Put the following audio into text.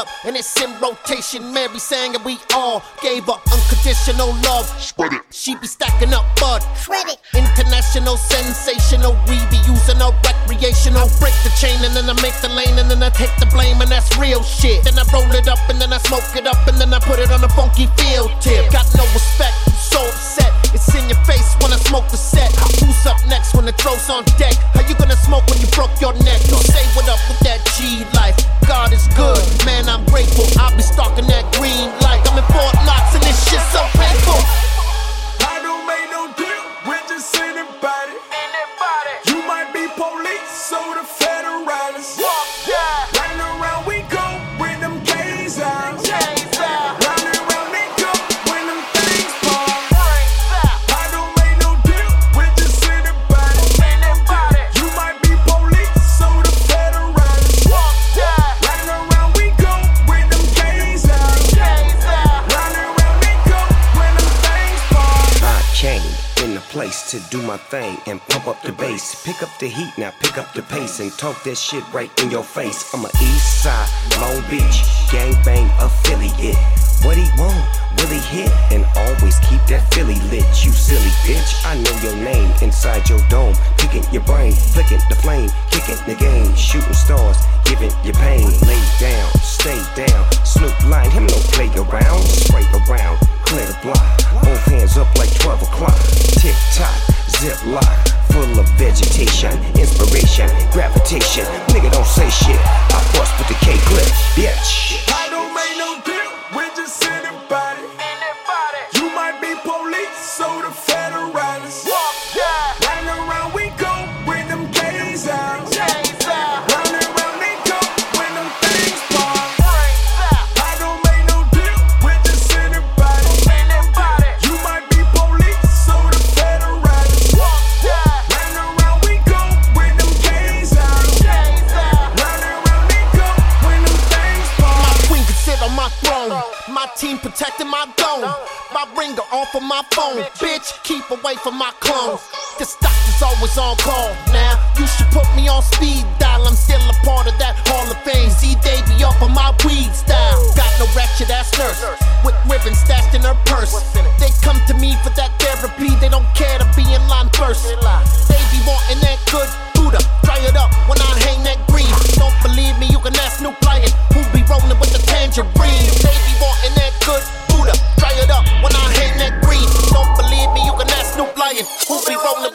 up and it's in rotation. Mary sang and we all gave her unconditional love. Spread it. She be stacking up bud. Shred it. International, sensational. We be using her recreational. Break the chain and then I make the lane and then I take the blame and that's real shit. Then I roll it up and then I smoke it up and then I put it on a funky field tip. Got no respect, you so upset. It's in your face when I smoke the set. Who's up next when the throw's on deck? How you gonna smoke when you broke your neck? You say what up with that G life. God is good, man, I'm grateful. I'll be stalking that green light. I'm in Fort Knox and this shit's so painful. I don't make no deal with just anybody. You might be police or the federalists. Round and round we go with them K's out. Round and round they go when them things pop. I don't make no deal with just anybody. You might be police or the federalists. Round and round we go with them K's out. Round and round they go when them things pop. I came in the place to do my thing and pump up the bass. Pick up the heat, now pick up the pace and talk that shit right in your face. I'm a East Side, Long Beach, gangbang affiliate. What he want, will he hit? And always keep that Philly lit. You silly bitch, I know your name inside your dome. Picking your brain, flicking the flame, kicking the game, shooting stars, giving you pain. Lay down, stay down. Snoop line, him no play around. Spray around, clear the block. Both hands up like 12 o'clock. Tick tock, zip lock. Full of vegetation, inspiration, gravitation. Nigga don't say shit. I bust with the K-clip, bitch. I don't make no deal with just anybody. You might be police or the federalists. Round and round we go with them K's out. Round and round they go when them things pop. I don't make no deal with just anybody. You might be police or the federalists. Round and round we go with them K's out. Round and round they go when them things pop. My queen can sit on my throne. My team protecting my dome. My ringer off of my phone. Bitch, keep away from my clones. The stock is always on call. Now, you should put me on speed dial. I'm still a part of that Hall of Fame. See, they be off of my weed style. Got no ratchet ass nurse with ribbons stashed in her purse. They come to me for that therapy. They don't care to be in line first. They be wanting that good Buddha. Dry it up when I hang that green. Don't believe me, you can ask Snoop Lion, who be rolling with the tangerine. They be wanting that good Buddha. Dry it up when I hang that green. Don't believe me, you can ask Snoop Lion, who be rolling